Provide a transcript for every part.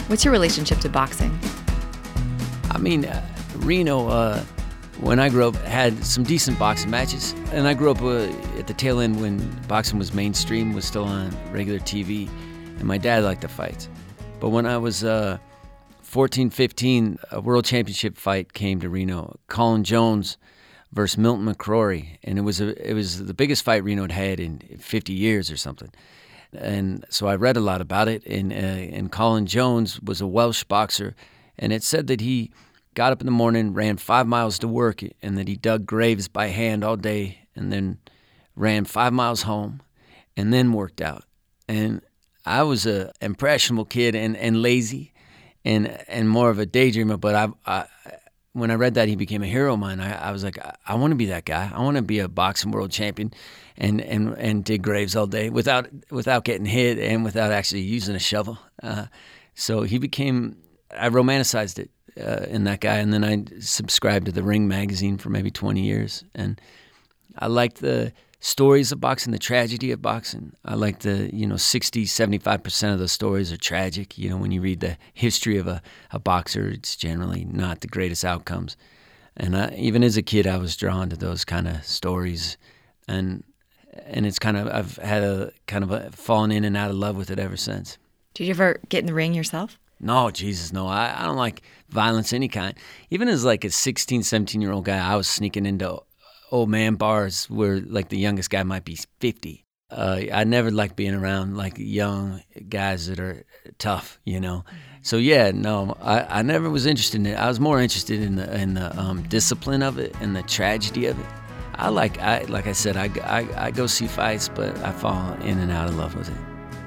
What's your relationship to boxing? I mean, Reno, when I grew up, had some decent boxing matches. And I grew up at the tail end when boxing was mainstream, was still on regular TV. And my dad liked the fights. But when I was 14, 15, a world championship fight came to Reno. Colin Jones versus Milton McCrory. And it was the biggest fight Reno had in 50 years or something. And so I read a lot about it. And Colin Jones was a Welsh boxer. And it said that he got up in the morning, ran 5 miles to work, and that he dug graves by hand all day, and then ran 5 miles home, and then worked out. And I was a impressionable kid and lazy, and more of a daydreamer. But when I read that he became a hero of mine, I was like, I want to be that guy. I want to be a boxing world champion, and dig graves all day without getting hit and without actually using a shovel. So he became. I romanticized it in that guy, and then I subscribed to the Ring magazine for maybe 20 years. And I liked the stories of boxing, the tragedy of boxing. I like 60, 75% of the stories are tragic. When you read the history of a boxer, it's generally not the greatest outcomes. And even as a kid, I was drawn to those kind of stories. And it's I've had a fallen in and out of love with it ever since. Did you ever get in the ring yourself? No, Jesus, no. I don't like violence any kind. Even as like a 16, 17-year-old guy, I was sneaking into old man bars where like the youngest guy might be 50. I never liked being around like young guys that are tough, So yeah, no, I never was interested in it. I was more interested in the discipline of it and the tragedy of it. Like I said, I go see fights, but I fall in and out of love with it.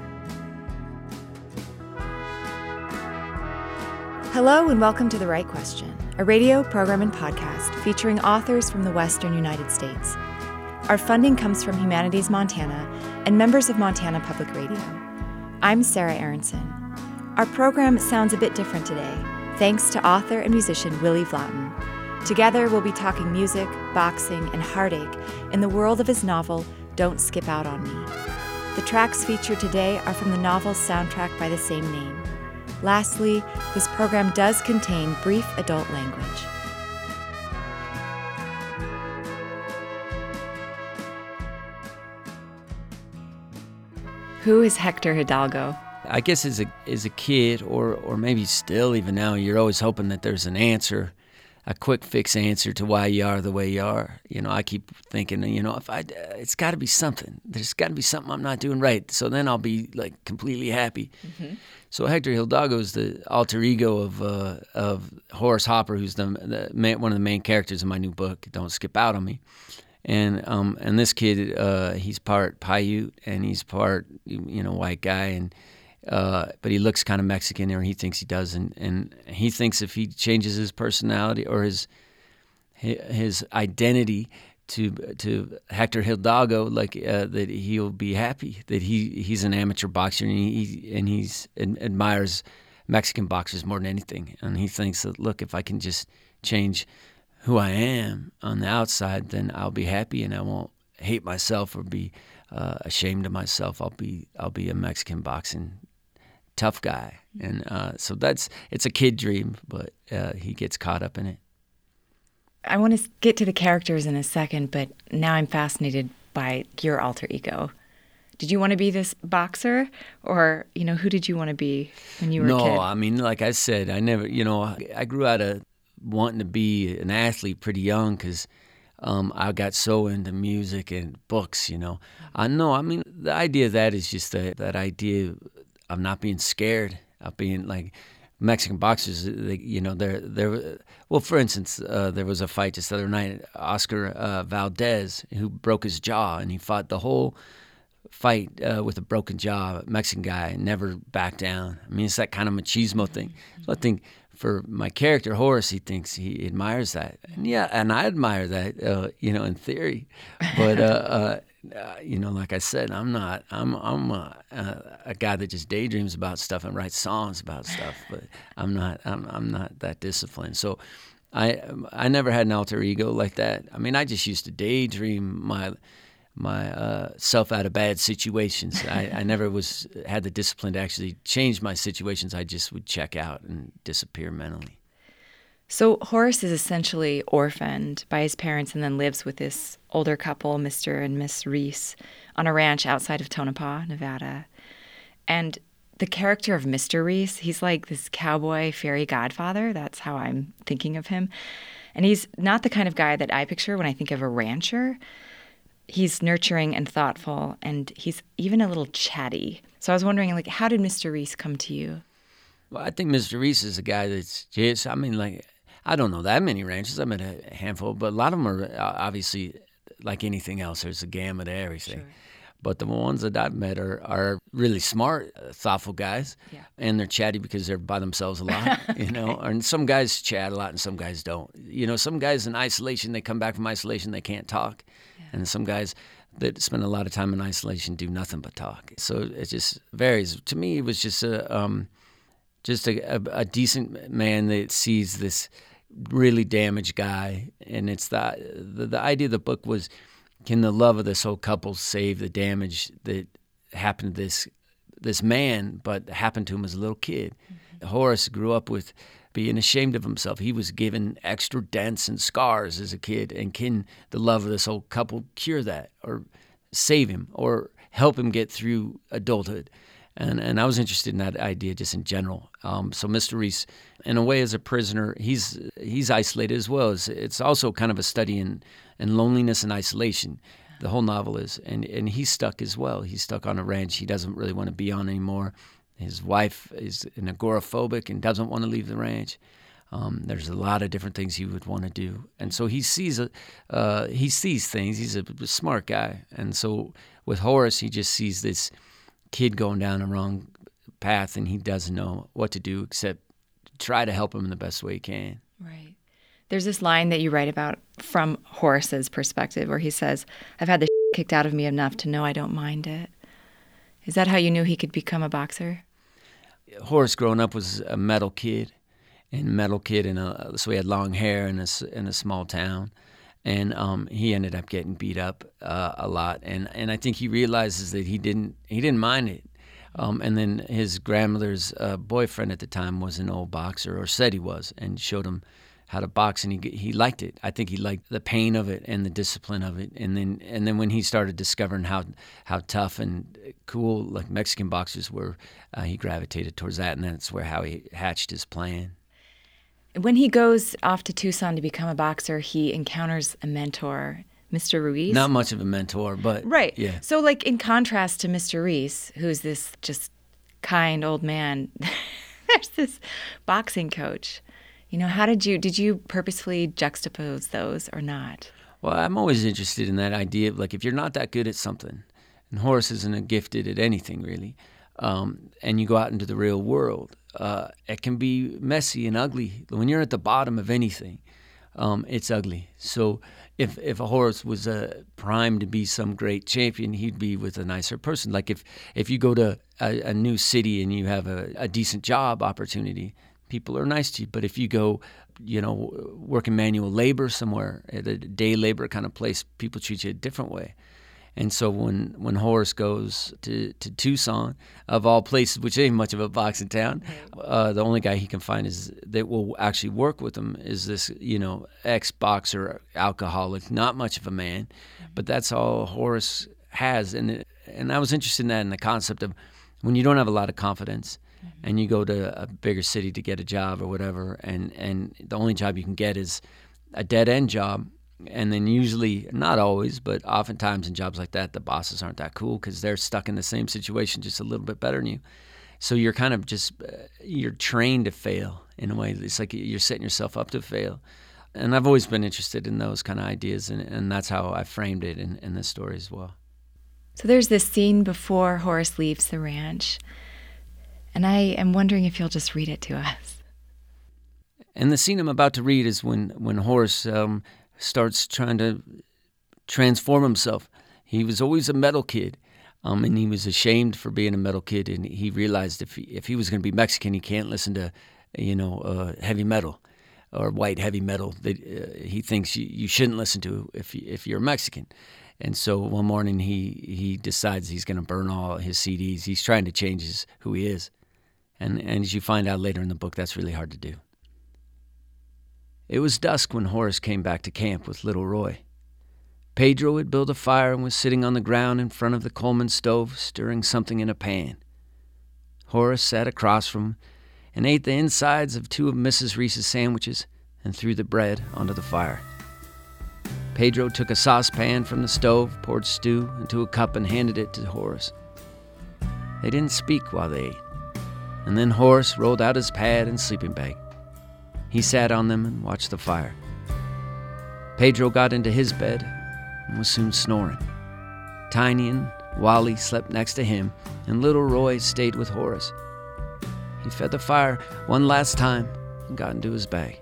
Hello and welcome to The Right Question, a radio program and podcast featuring authors from the Western United States. Our funding comes from Humanities Montana and members of Montana Public Radio. I'm Sarah Aronson. Our program sounds a bit different today, thanks to author and musician Willie Vlautin. Together we'll be talking music, boxing, and heartache in the world of his novel, Don't Skip Out on Me. The tracks featured today are from the novel's soundtrack by the same name. Lastly, this program does contain brief adult language. Who is Hector Hidalgo? I guess as a kid, or maybe still even now, you're always hoping that there's an answer, a quick fix answer to why you are the way you are. I keep thinking, it's got to be something. There's got to be something I'm not doing right. So then I'll be like completely happy. Mm-hmm. So Hector Hidalgo is the alter ego of Horace Hopper, who's one of the main characters in my new book, Don't Skip Out on Me. And this kid, he's part Paiute and he's part white guy, and but he looks kind of Mexican, or he thinks he does, and he thinks if he changes his personality or his identity to Hector Hidalgo, that he'll be happy. That he's an amateur boxer and he admires Mexican boxers more than anything. And he thinks that, look, if I can just change who I am on the outside, then I'll be happy and I won't hate myself or be ashamed of myself. I'll be a Mexican boxing tough guy. And so it's a kid dream, but he gets caught up in it. I want to get to the characters in a second, but now I'm fascinated by your alter ego. Did you want to be this boxer, or, who did you want to be when you were a kid? No, I mean, like I said, I never, I grew out of wanting to be an athlete pretty young because I got so into music and books, I know, I mean, the idea of that is just that idea of not being scared, of being like, Mexican boxers, well, for instance, there was a fight just the other night, Oscar Valdez, who broke his jaw, and he fought the whole fight with a broken jaw, Mexican guy, never backed down. I mean, it's that kind of machismo thing. So I think for my character, Horace, he thinks he admires that. And yeah, and I admire that, in theory. But, like I said, I'm a guy that just daydreams about stuff and writes songs about stuff, but I'm not that disciplined. So I never had an alter ego like that. I mean, I just used to daydream self out of bad situations. I never had the discipline to actually change my situations. I just would check out and disappear mentally. So Horace is essentially orphaned by his parents and then lives with this older couple, Mr. and Miss Reese, on a ranch outside of Tonopah, Nevada. And the character of Mr. Reese, he's like this cowboy fairy godfather. That's how I'm thinking of him. And he's not the kind of guy that I picture when I think of a rancher. He's nurturing and thoughtful, and he's even a little chatty. So I was wondering, like, how did Mr. Reese come to you? Well, I think Mr. Reese is a guy that's just, I don't know that many ranchers. I met a handful, but a lot of them are obviously like anything else. There's a gamut of everything. Sure. But the ones that I've met are really smart, thoughtful guys, and they're chatty because they're by themselves a lot, you know. And some guys chat a lot and some guys don't. You know, some guys in isolation, they come back from isolation, they can't talk. Yeah. And some guys that spend a lot of time in isolation do nothing but talk. So it just varies. To me, it was just a decent man that sees this really damaged guy. And it's the idea of the book was, can the love of this whole couple save the damage that happened to this man, but happened to him as a little kid? Mm-hmm. Horace grew up with being ashamed of himself. He was given extra dents and scars as a kid, and can the love of this whole couple cure that, or save him, or help him get through adulthood? And I was interested in that idea just in general. So Mr. Reese, in a way, as a prisoner, he's isolated as well. It's also kind of a study in loneliness and isolation. The whole novel is, and he's stuck as well. He's stuck on a ranch he doesn't really want to be on anymore. His wife is an agoraphobic and doesn't want to leave the ranch. There's a lot of different things he would want to do, and so he sees things. He's a smart guy, and so with Horace, he just sees this kid going down the wrong path, and he doesn't know what to do except try to help him in the best way he can. Right. There's this line that you write about from Horace's perspective where he says, "I've had the kicked out of me enough to know I don't mind it." Is that how you knew he could become a boxer? Horace growing up was a metal kid, so he had long hair in a small town. And he ended up getting beat up a lot, and I think he realizes that he didn't mind it. And then his grandmother's boyfriend at the time was an old boxer, or said he was, and showed him how to box, and he liked it. I think he liked the pain of it and the discipline of it. And then when he started discovering how tough and cool like Mexican boxers were, he gravitated towards that, and that's how he hatched his plan. When he goes off to Tucson to become a boxer, he encounters a mentor, Mr. Ruiz. Not much of a mentor, but right. Yeah. So, like, in contrast to Mr. Reese, who's this just kind old man, there's this boxing coach. You know, how did you purposefully juxtapose those or not? Well, I'm always interested in that idea of, like, if you're not that good at something, and Horace isn't gifted at anything really, and you go out into the real world, it can be messy and ugly. When you're at the bottom of anything, it's ugly. So if a Horace was primed to be some great champion, he'd be with a nicer person. Like if you go to a new city and you have a decent job opportunity, people are nice to you. But if you go, work in manual labor somewhere, at a day labor kind of place, people treat you a different way. And so when Horace goes to Tucson, of all places, which ain't much of a boxing town, the only guy he can find that will actually work with him is this, ex-boxer, alcoholic, not much of a man, but that's all Horace has. And I was interested in that, in the concept of when you don't have a lot of confidence and you go to a bigger city to get a job or whatever, and the only job you can get is a dead-end job. And then usually, not always, but oftentimes in jobs like that, the bosses aren't that cool because they're stuck in the same situation, just a little bit better than you. So you're kind of just, you're trained to fail in a way. It's like you're setting yourself up to fail. And I've always been interested in those kind of ideas, and that's how I framed it in this story as well. So there's this scene before Horace leaves the ranch, and I am wondering if you'll just read it to us. And the scene I'm about to read is when Horace starts trying to transform himself. He was always a metal kid, and he was ashamed for being a metal kid, and he realized if he was going to be Mexican, he can't listen to, heavy metal or white heavy metal that he thinks you shouldn't listen to if you're Mexican. And so one morning he decides he's going to burn all his CDs. He's trying to change who he is. And as you find out later in the book, that's really hard to do. It was dusk when Horace came back to camp with little Roy. Pedro had built a fire and was sitting on the ground in front of the Coleman stove, stirring something in a pan. Horace sat across from him and ate the insides of 2 of Mrs. Reese's sandwiches and threw the bread onto the fire. Pedro took a saucepan from the stove, poured stew into a cup, and handed it to Horace. They didn't speak while they ate, and then Horace rolled out his pad and sleeping bag. He sat on them and watched the fire. Pedro got into his bed and was soon snoring. Tiny and Wally slept next to him, and little Roy stayed with Horace. He fed the fire one last time and got into his bag.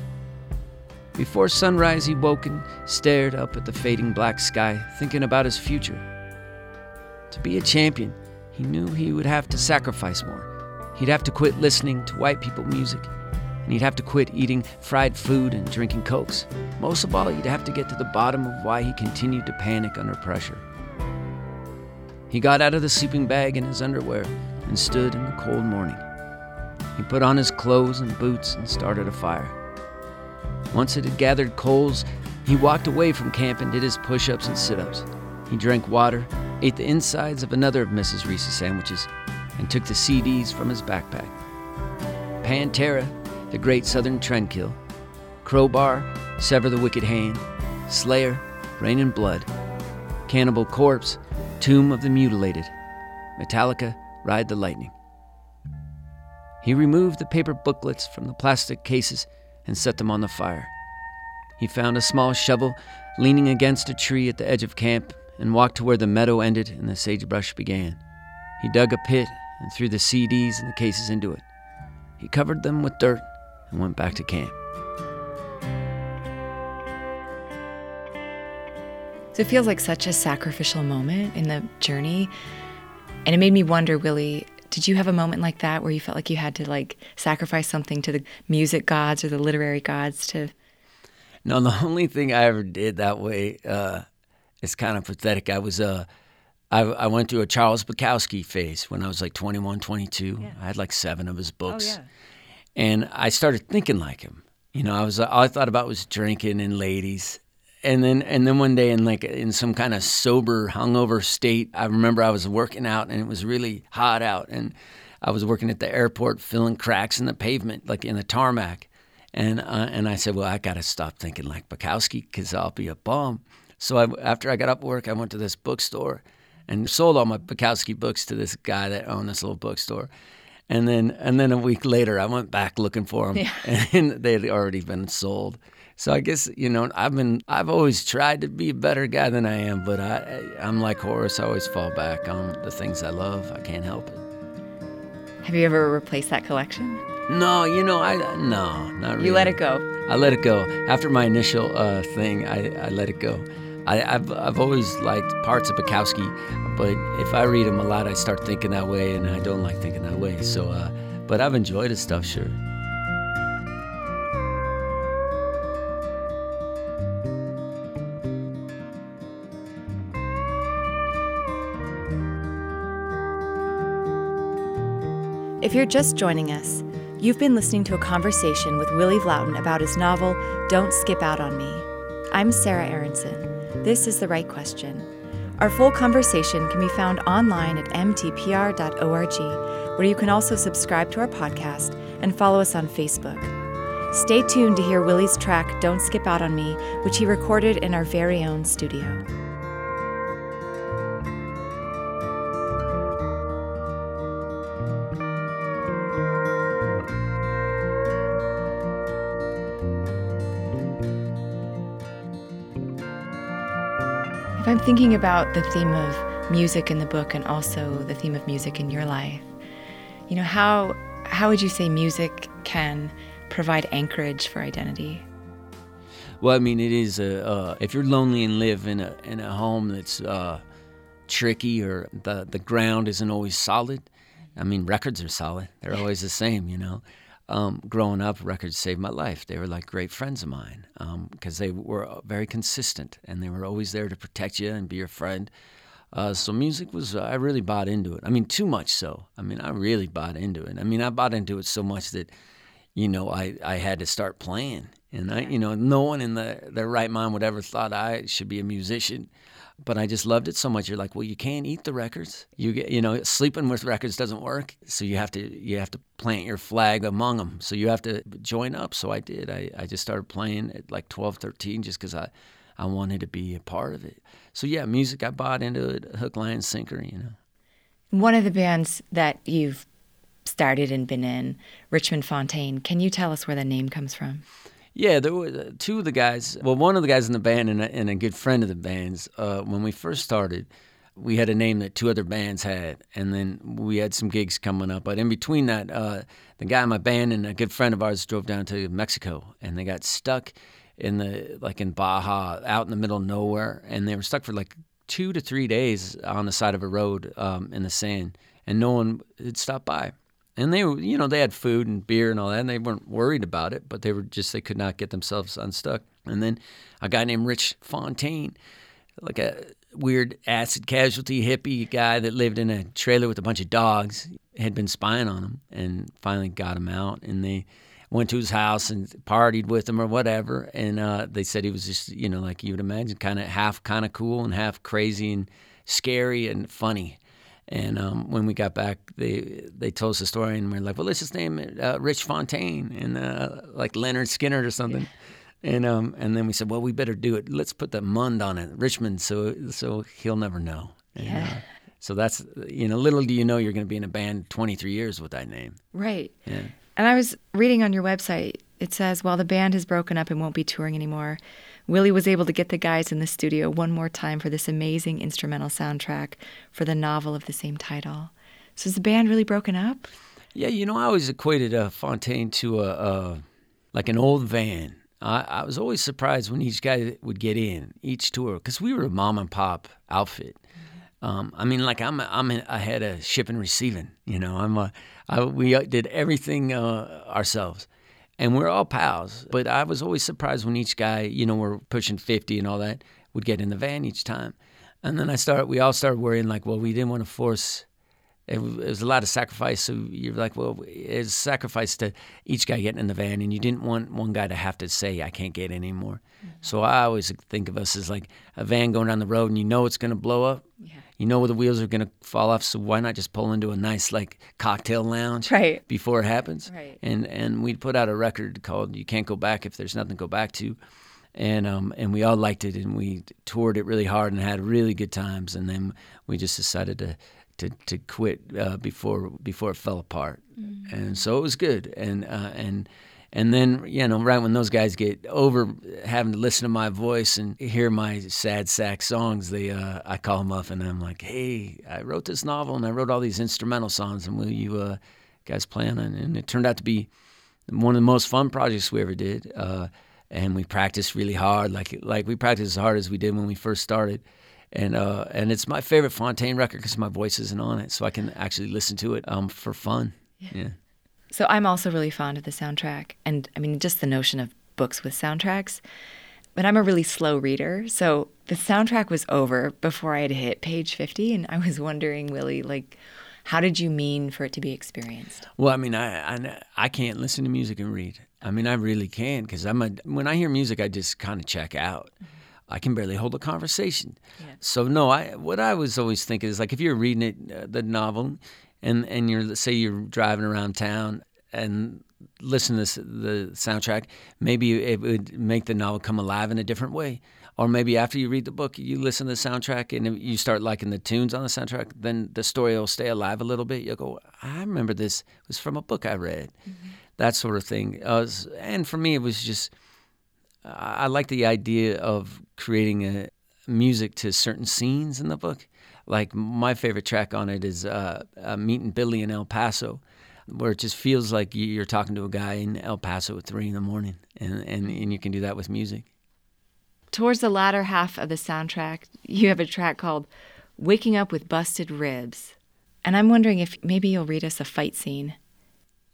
Before sunrise, he woke and stared up at the fading black sky, thinking about his future. To be a champion, he knew he would have to sacrifice more. He'd have to quit listening to white people music, and he'd have to quit eating fried food and drinking Cokes. Most of all, he'd have to get to the bottom of why he continued to panic under pressure. He got out of the sleeping bag in his underwear and stood in the cold morning. He put on his clothes and boots and started a fire. Once it had gathered coals, he walked away from camp and did his push-ups and sit-ups. He drank water, ate the insides of another of Mrs. Reese's sandwiches, and took the CDs from his backpack. Pantera, The Great Southern Trendkill, Crowbar, Sever the Wicked Hand, Slayer, Rain and Blood, Cannibal Corpse, Tomb of the Mutilated, Metallica, Ride the Lightning. He removed the paper booklets from the plastic cases and set them on the fire. He found a small shovel leaning against a tree at the edge of camp and walked to where the meadow ended and the sagebrush began. He dug a pit and threw the CDs and the cases into it. He covered them with dirt and went back to camp. So it feels like such a sacrificial moment in the journey. And it made me wonder, Willie, did you have a moment like that where you felt like you had to sacrifice something to the music gods or the literary gods to? No, the only thing I ever did that way is kind of pathetic. I went through a Charles Bukowski phase when I was 21, 22. Yeah. I had 7 of his books. Oh, yeah. And I started thinking like him. All I thought about was drinking and ladies. And then one day in some kind of sober, hungover state, I remember I was working out and it was really hot out, and I was working at the airport filling cracks in the pavement, in the tarmac, and I said, well, I got to stop thinking like Bukowski because I'll be a bum. So after I got up work, I went to this bookstore and sold all my Bukowski books to this guy that owned this little bookstore. And then a week later, I went back looking for them, and they had already been sold. So I guess, I've always tried to be a better guy than I am, but I'm like Horace. I always fall back on the things I love. I can't help it. Have you ever replaced that collection? No, no, not really. You let it go. I let it go. After my initial thing, I let it go. I've always liked parts of Bukowski, but if I read him a lot, I start thinking that way, and I don't like thinking that way. So, but I've enjoyed his stuff, sure. If you're just joining us, you've been listening to a conversation with Willie Vlautin about his novel, Don't Skip Out on Me. I'm Sarah Aronson. This is The Right Question. Our full conversation can be found online at mtpr.org, where you can also subscribe to our podcast and follow us on Facebook. Stay tuned to hear Willie's track, Don't Skip Out on Me, which he recorded in our very own studio. If I'm thinking about the theme of music in the book and also the theme of music in your life, how would you say music can provide anchorage for identity? Well, it is if you're lonely and live in a home that's tricky, or the ground isn't always solid. Records are solid; they're always the same. growing up, records saved my life. They were like great friends of mine because they were very consistent and they were always there to protect you and be your friend. So music I really bought into it. I mean, too much so. I mean, I really bought into it. I mean, I bought into it so much that, I had to start playing. And no one in their right mind would ever thought I should be a musician. But I just loved it so much. You're like, well, you can't eat the records. Sleeping with records doesn't work. So you have to plant your flag among them. So you have to join up. So I did. I just started playing at like 12, 13 just because I wanted to be a part of it. So yeah, music, I bought into it, hook, line, sinker, One of the bands that you've started and been in, Richmond Fontaine, can you tell us where the name comes from? Yeah, there were two of the guys. Well, one of the guys in the band and a good friend of the band's, when we first started, we had a name that two other bands had, and then we had some gigs coming up. But in between that, the guy in my band and a good friend of ours drove down to Mexico, and they got stuck in Baja, out in the middle of nowhere, and they were stuck for like 2 to 3 days on the side of a road in the sand, and no one had stopped by. And they were, they had food and beer and all that, and they weren't worried about it, but they could not get themselves unstuck. And then a guy named Rich Fontaine, like a weird acid casualty hippie guy that lived in a trailer with a bunch of dogs, had been spying on him and finally got him out. And they went to his house and partied with him or whatever. And they said he was just, like you would imagine, half cool and half crazy and scary and funny. And when we got back, they told us the story, and we're like, well, let's just name it Rich Fontaine, and like Leonard Skinner or something. Yeah. And then we said, well, we better do it. Let's put the Mund on it, Richmond, so he'll never know. And, so that's, little do you know you're going to be in a band 23 years with that name. Right. Yeah. And I was reading on your website, it says, while the band has broken up and won't be touring anymore, Willie was able to get the guys in the studio one more time for this amazing instrumental soundtrack for the novel of the same title. So is the band really broken up? Yeah, I always equated Fontaine to like an old van. I was always surprised when each guy would get in each tour because we were a mom and pop outfit. I mean, like I had a ship and receiving. We did everything ourselves. And we're all pals, but I was always surprised when each guy, we're pushing 50 and all that, would get in the van each time. And then we all started worrying, like, well, we didn't want to force, it was a lot of sacrifice, so you're like, well, it's sacrifice to each guy getting in the van, and you didn't want one guy to have to say, I can't get in anymore. Mm-hmm. So I always think of us as like a van going down the road, and it's going to blow up. Yeah. Where the wheels are going to fall off, so why not just pull into a nice like cocktail lounge before it happens? Right. And we put out a record called "You Can't Go Back If There's Nothing to Go Back To," and we all liked it, and we toured it really hard and had really good times, and then we just decided to quit before it fell apart, and so it was good, and then, right when those guys get over having to listen to my voice and hear my sad sack songs, I call them up and I'm like, hey, I wrote this novel and I wrote all these instrumental songs, and will you guys play on it? And it turned out to be one of the most fun projects we ever did. And we practiced really hard, like we practiced as hard as we did when we first started. And it's my favorite Fontaine record because my voice isn't on it, so I can actually listen to it for fun. Yeah. So I'm also really fond of the soundtrack, and I mean, just the notion of books with soundtracks. But I'm a really slow reader, so the soundtrack was over before I had hit page 50, and I was wondering, Willie, like, how did you mean for it to be experienced? Well, I mean, I can't listen to music and read. I mean, I really can, because when I hear music, I just kind of check out. Mm-hmm. I can barely hold a conversation. Yeah. So no, what I was always thinking is, like, if you're reading it, the novel, and you're driving around town and listen to the soundtrack, maybe it would make the novel come alive in a different way. Or maybe after you read the book, you listen to the soundtrack and you start liking the tunes on the soundtrack, then the story will stay alive a little bit. You'll go, I remember this. It was from a book I read. Mm-hmm. That sort of thing. And for me, it was just, I like the idea of creating music to certain scenes in the book. Like, my favorite track on it is Meeting Billy in El Paso, where it just feels like you're talking to a guy in El Paso at 3 a.m, and you can do that with music. Towards the latter half of the soundtrack, you have a track called Waking Up with Busted Ribs. And I'm wondering if maybe you'll read us a fight scene.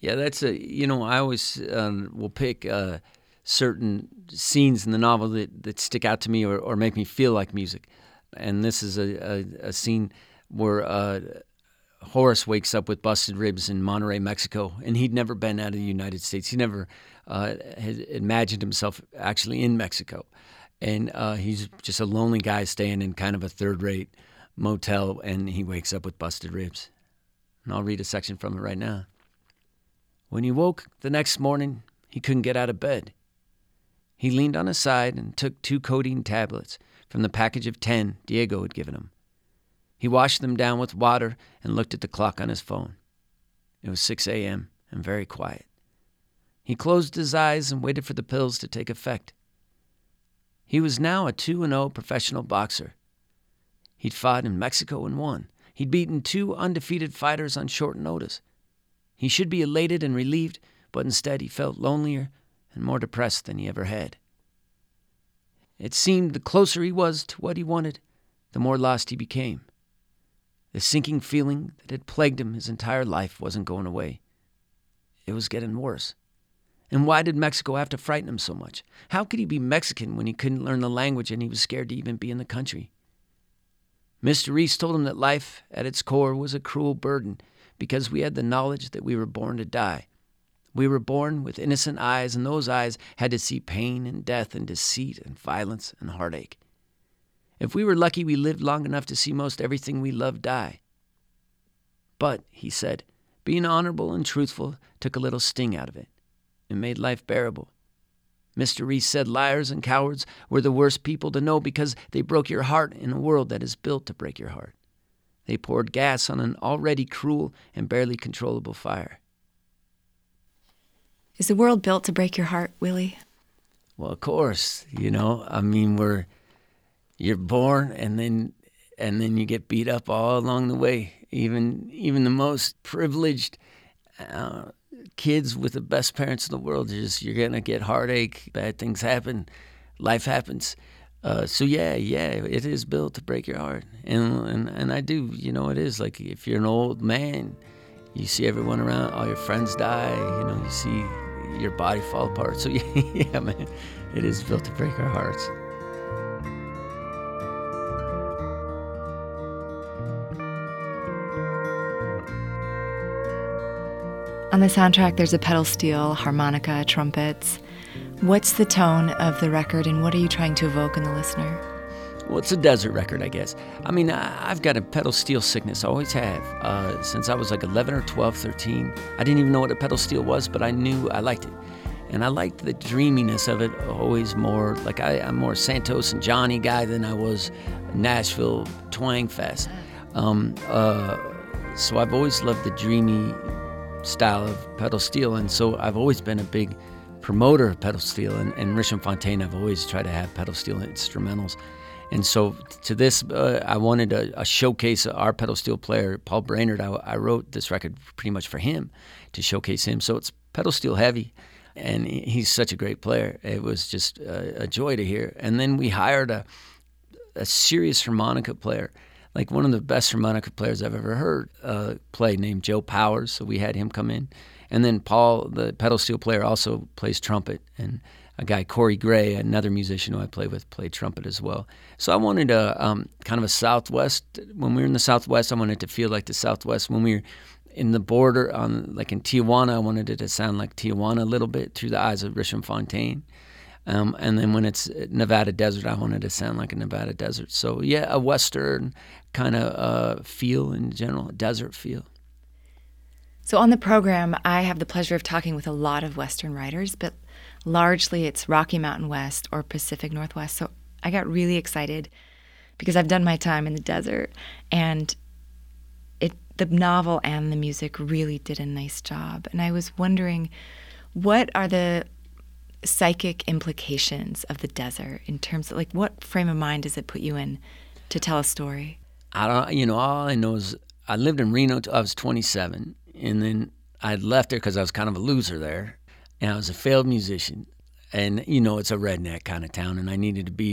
Yeah, I always will pick certain scenes in the novel that stick out to me or make me feel like music. And this is a scene where Horace wakes up with busted ribs in Monterrey, Mexico, and he'd never been out of the United States. He never had imagined himself actually in Mexico. And he's just a lonely guy staying in kind of a third-rate motel, and he wakes up with busted ribs. And I'll read a section from it right now. When he woke the next morning, he couldn't get out of bed. He leaned on his side and took 2 codeine tablets from the package of 10 Diego had given him. He washed them down with water and looked at the clock on his phone. It was 6 a.m. and very quiet. He closed his eyes and waited for the pills to take effect. He was now a 2-0 professional boxer. He'd fought in Mexico and won. He'd beaten 2 undefeated fighters on short notice. He should be elated and relieved, but instead he felt lonelier and more depressed than he ever had. It seemed the closer he was to what he wanted, the more lost he became. The sinking feeling that had plagued him his entire life wasn't going away. It was getting worse. And why did Mexico have to frighten him so much? How could he be Mexican when he couldn't learn the language and he was scared to even be in the country? Mr. Reese told him that life, at its core, was a cruel burden because we had the knowledge that we were born to die. We were born with innocent eyes, and those eyes had to see pain and death and deceit and violence and heartache. If we were lucky, we lived long enough to see most everything we loved die. But, he said, being honorable and truthful took a little sting out of it. It made life bearable. Mr. Reese said liars and cowards were the worst people to know because they broke your heart in a world that is built to break your heart. They poured gas on an already cruel and barely controllable fire. Is the world built to break your heart, Willie? Well, of course, you're born and then you get beat up all along the way. Even the most privileged kids with the best parents in the world, you're gonna get heartache. Bad things happen, life happens. So yeah, it is built to break your heart, and I do. It is like if you're an old man, you see everyone around, all your friends die. You see your body fall apart. So yeah, man, it is built to break our hearts. On the soundtrack, there's a pedal steel, harmonica, trumpets. What's the tone of the record, and what are you trying to evoke in the listener? Well, it's a desert record, I guess. I've got a pedal steel sickness. I always have. Since I was like 11 or 12, 13. I didn't even know what a pedal steel was, but I knew I liked it. And I liked the dreaminess of it always more. Like I'm more Santos and Johnny guy than I was Nashville Twang Fest. So I've always loved the dreamy style of pedal steel, and so I've always been a big promoter of pedal steel, and Richard Fontaine, I've always tried to have pedal steel instrumentals. And so to this, I wanted a showcase our pedal steel player, Paul Brainerd. I wrote this record pretty much for him, to showcase him. So it's pedal steel heavy, and he's such a great player. It was just a joy to hear. And then we hired a serious harmonica player, like one of the best harmonica players I've ever heard play, named Joe Powers. So we had him come in. And then Paul, the pedal steel player, also plays trumpet. And a guy, Corey Gray, another musician who I play with, played trumpet as well. So I wanted a kind of a Southwest. When we were in the Southwest, I wanted it to feel like the Southwest. When we were in the border, like in Tijuana, I wanted it to sound like Tijuana a little bit through the eyes of Richard Fontaine. And then when it's Nevada desert, I wanted it to sound like a Nevada desert. So yeah, a Western kind of feel in general, a desert feel. So on the program, I have the pleasure of talking with a lot of Western writers, but largely it's Rocky Mountain West or Pacific Northwest. So I got really excited because I've done my time in the desert, and the novel and the music really did a nice job. And I was wondering, what are the psychic implications of the desert in terms of, like, what frame of mind does it put you in to tell a story? All I know is I lived in Reno till I was 27, and then I left there because I was kind of a loser there, and I was a failed musician, and it's a redneck kind of town, and I needed to be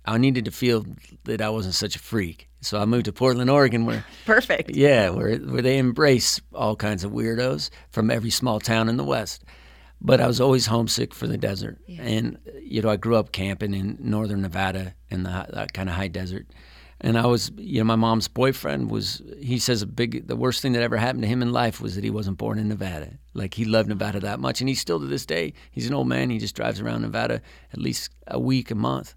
I needed to feel that I wasn't such a freak. So I moved to Portland, Oregon, where perfect. Yeah, where they embrace all kinds of weirdos from every small town in the West. But I was always homesick for the desert. Yeah. And, I grew up camping in northern Nevada in that kind of high desert. And I was, my mom's boyfriend he says the worst thing that ever happened to him in life was that he wasn't born in Nevada. Like, he loved Nevada that much. And he's still to this day, he's an old man. He just drives around Nevada at least a week, a month.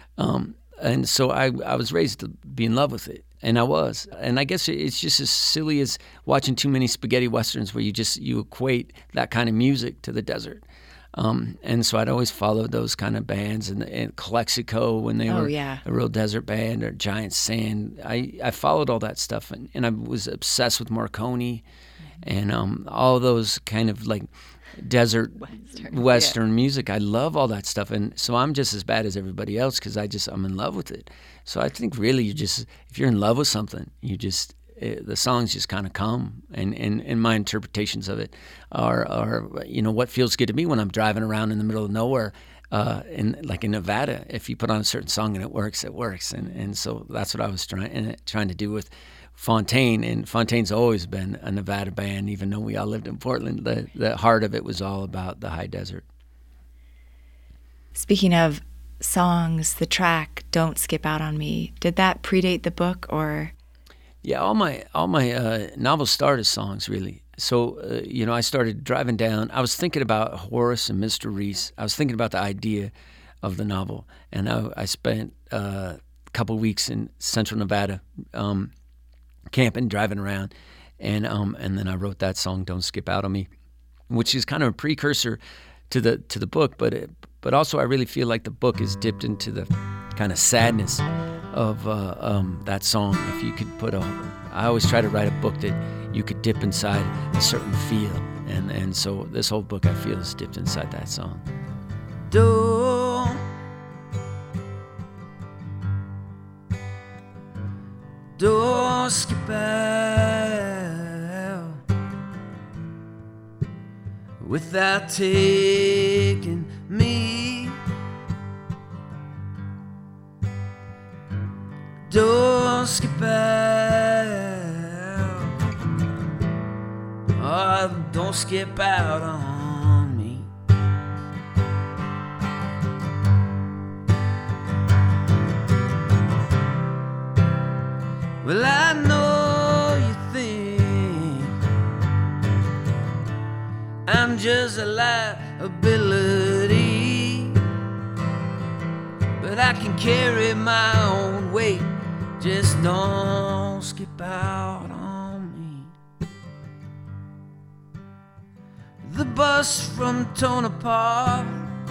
And so I was raised to be in love with it. And I was. And I guess it's just as silly as watching too many spaghetti westerns where you equate that kind of music to the desert. And so I'd always followed those kind of bands, and Calexico when they were a real desert band, or Giant Sand. I followed all that stuff, and I was obsessed with Marconi and all those kind of like desert Western music. I love all that stuff, and so I'm just as bad as everybody else because I'm in love with it. So I think really if you're in love with something, the songs just kind of come, and my interpretations of it are what feels good to me when I'm driving around in the middle of nowhere, in Nevada. If you put on a certain song and it works, and so that's what I was trying to do with Fontaine. And Fontaine's always been a Nevada band, even though we all lived in Portland. The heart of it was all about the high desert. Speaking of songs, the track "Don't Skip Out on Me," did that predate the book, or? Yeah, all my novels start as songs, really. So, I started driving down. I was thinking about Horace and Mr. Reese. I was thinking about the idea of the novel. And I spent a couple of weeks in central Nevada camping, driving around. And then I wrote that song, Don't Skip Out on Me, which is kind of a precursor to the book. But also I really feel like the book is dipped into the kind of sadness of that song. If you could I always try to write a book that you could dip inside a certain feel, and so this whole book I feel is dipped inside that song. Don't skip out without taking me. Don't skip out. Oh, don't skip out on me. Well, I know you think I'm just a liability, but I can carry my own weight. Just don't skip out on me. The bus from Tonopah,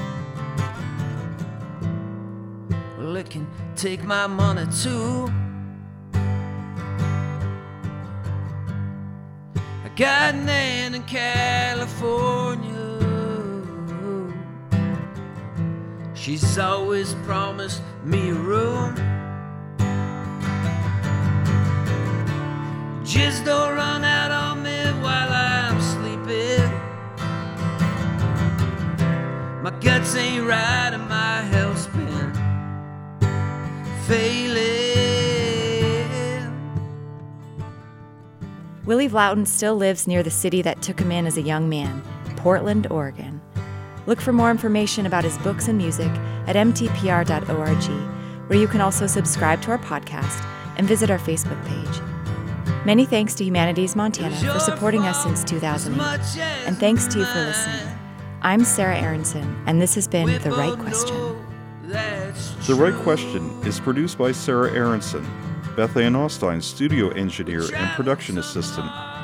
well, it can take my money too. I got an aunt in California. She's always promised me a room. Just don't run out on me while I'm sleeping. My guts ain't right and my health's been failing. Willie Vlautin still lives near the city that took him in as a young man, Portland, Oregon. Look for more information about his books and music at mtpr.org, where you can also subscribe to our podcast and visit our Facebook page. Many thanks to Humanities Montana for supporting us since 2008, and thanks to you for listening. I'm Sarah Aronson, and this has been The Right Question. The Right Question is produced by Sarah Aronson, Beth Ann Austin, studio engineer and production assistant,